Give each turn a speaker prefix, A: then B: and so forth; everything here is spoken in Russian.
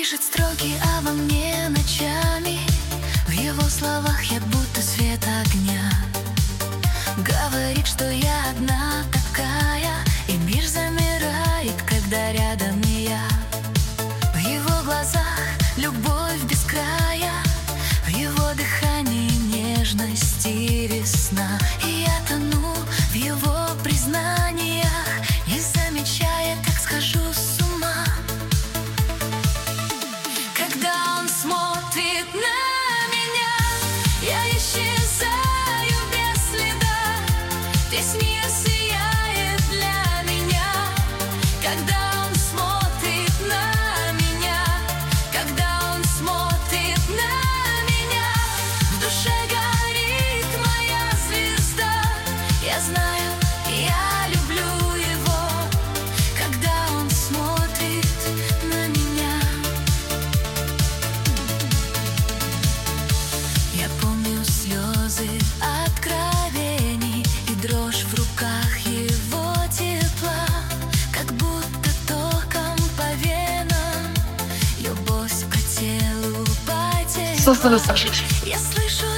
A: пишет строки обо мне ночами. В его словах я будто свет огня. Говорит, что я одна такая, и мир замирает, когда рядом не я. В его глазах любовь без края, в его дыхании нежность и весна. И я тону в его признаниях, не замечая, как схожу с ума. Когда он смотрит на меня, я исчезаю без следа. Весь мир сияет для меня. Когда он смотрит на меня, когда он смотрит на меня, в душе горит моя звезда. Я знаю, я люблю его, когда он смотрит на меня. Я помню слезы откровений и дрожь в руках его тепла, как будто током по венам, любовь по телу потекла. Я слышу